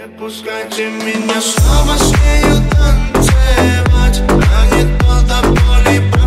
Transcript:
Пускайте меня снова с нею танцевать, а не то до боли.